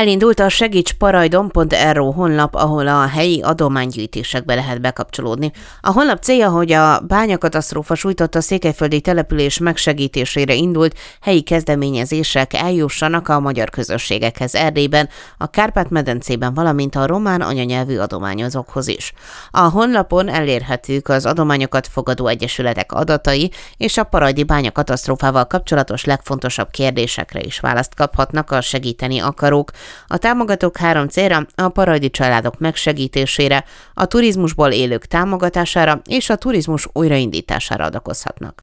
Elindult a segítsparajdon.ro honlap, ahol a helyi adománygyűjtésekbe lehet bekapcsolódni. A honlap célja, hogy a bányakatasztrófa sújtotta székelyföldi település megsegítésére indult helyi kezdeményezések eljussanak a magyar közösségekhez Erdélyben, a Kárpát-medencében, valamint a román anyanyelvű adományozókhoz is. A honlapon elérhetők az adományokat fogadó egyesületek adatai, és a parajdi bányakatasztrófával kapcsolatos legfontosabb kérdésekre is választ kaphatnak a segíteni akarók. A támogatók 3 célra: a parajdi családok megsegítésére, a turizmusból élők támogatására és a turizmus újraindítására adakozhatnak.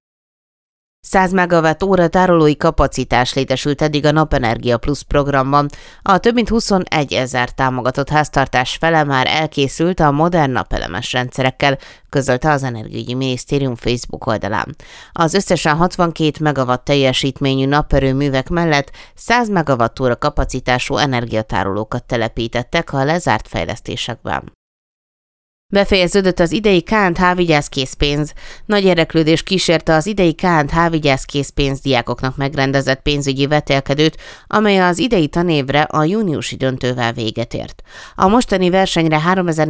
100 MWh tárolói kapacitás létesült eddig a Napenergia Plus programban. A több mint 21 000 támogatott háztartás fele már elkészült a modern napelemes rendszerekkel, közölte az Energiaügyi Minisztérium Facebook oldalán. Az összesen 62 MW teljesítményű naperőművek mellett 100 MWh kapacitású energiatárolókat telepítettek a lezárt fejlesztésekben. Befejeződött az idei KNTH vigyázkészpénz. Nagy érdeklődés kísérte az idei KNTH vigyázkészpénz diákoknak megrendezett pénzügyi vetélkedőt, amely az idei tanévre a júniusi döntővel véget ért. A mostani versenyre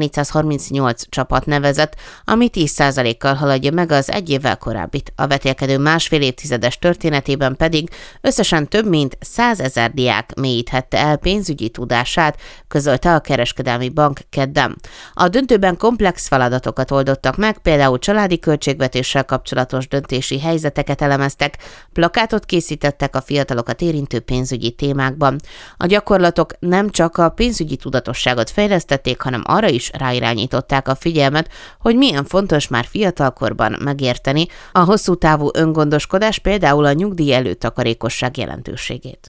3438 csapat nevezett, ami 10%-kal haladja meg az egy évvel korábbit. A vetélkedő másfél évtizedes történetében pedig összesen több mint 100 000 diák mélyíthette el pénzügyi tudását, közölte a Kereskedelmi Bank kedden. A döntőben komplex feladatokat oldottak meg, például családi költségvetéssel kapcsolatos döntési helyzeteket elemeztek, plakátot készítettek a fiatalokat érintő pénzügyi témákban. A gyakorlatok nem csak a pénzügyi tudatosságot fejlesztették, hanem arra is ráirányították a figyelmet, hogy milyen fontos már fiatalkorban megérteni a hosszú távú öngondoskodás, például a nyugdíj előtakarékosság jelentőségét.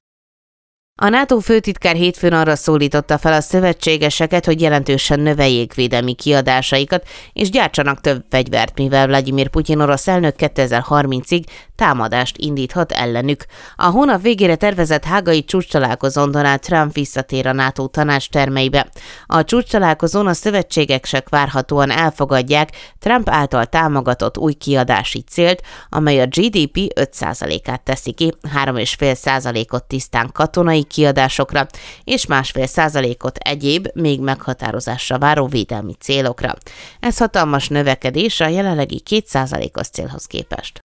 A NATO főtitkár hétfőn arra szólította fel a szövetségeseket, hogy jelentősen növeljék védelmi kiadásaikat, és gyártsanak több fegyvert, mivel Vladimir Putyin orosz elnök 2030-ig támadást indíthat ellenük. A hónap végére tervezett hágai csúcstalálkozón Donald Trump visszatér a NATO tanácstermeibe. A csúcstalálkozón a szövetségesek várhatóan elfogadják Trump által támogatott új kiadási célt, amely a GDP 5%-át teszi ki, 3,5%-ot tisztán katonai kiadásokra, és 1,5%-ot egyéb, még meghatározásra váró védelmi célokra. Ez hatalmas növekedés a jelenlegi 2%-os célhoz képest.